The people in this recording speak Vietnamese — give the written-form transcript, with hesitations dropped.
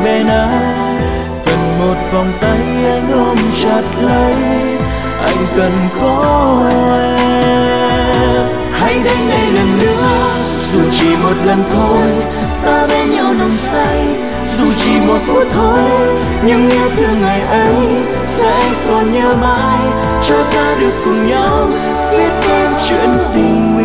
bên anh, cần một vòng tay anh ôm chặt lấy, anh cần có em. Hãy đến đây lần nữa, dù chỉ một lần thôi, ta bên nhau nồng say, dù chỉ một phút thôi, nhưng yêu thương ngày ấy sẽ còn nhớ mãi, cho ta được cùng nhau viết nên chuyện tình